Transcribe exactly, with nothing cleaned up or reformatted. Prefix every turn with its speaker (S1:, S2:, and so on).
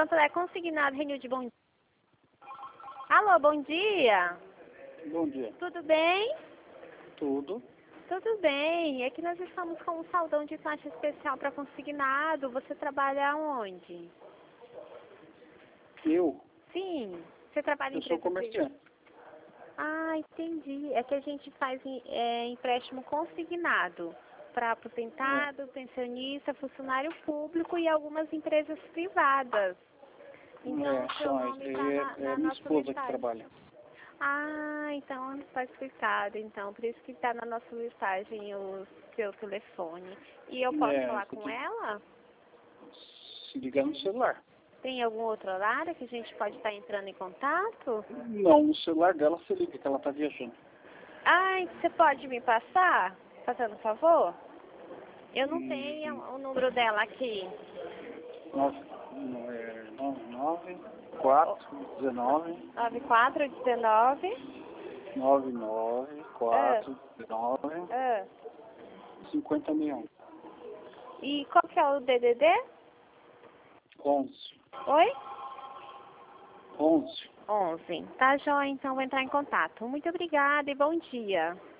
S1: Santo André Consignado, Renilde, bom dia. Alô, bom dia.
S2: Bom dia.
S1: Tudo bem?
S2: Tudo.
S1: Tudo bem. É que nós estamos com um saldão de taxa especial para consignado. Você trabalha onde?
S2: Eu?
S1: Sim. Você trabalha em
S2: Eu sou
S1: empresa
S2: comerciante.
S1: privada? Ah, entendi. É que a gente faz é, empréstimo consignado para aposentado,
S2: É.
S1: pensionista, funcionário público e algumas empresas privadas. Então,
S2: É,
S1: o seu
S2: só isso
S1: nome
S2: aí
S1: está na,
S2: é, é
S1: na
S2: minha
S1: nossa
S2: esposa que
S1: listagem.
S2: trabalha.
S1: Ah, então está explicado. Então, por isso que está na nossa listagem o seu telefone. E eu posso
S2: É,
S1: falar
S2: você
S1: com
S2: tem
S1: ela?
S2: que se ligar no celular.
S1: Tem algum outro horário que a gente pode estar entrando em contato?
S2: Não, no celular dela você liga, que ela tá viajando.
S1: Ah, você pode me passar? Fazendo um favor? Eu não tenho
S2: E
S1: o número dela aqui.
S2: nove, é, nove, nove, quatro, dezenove,
S1: nove quatro um nove.
S2: nove, nove,
S1: Ah,
S2: quatro, dezenove,
S1: ah.
S2: cinquenta e um.
S1: E qual que é o D D D?
S2: onze.
S1: Oi?
S2: onze.
S1: onze. Tá, joia, então vou entrar em contato. Muito obrigada e bom dia.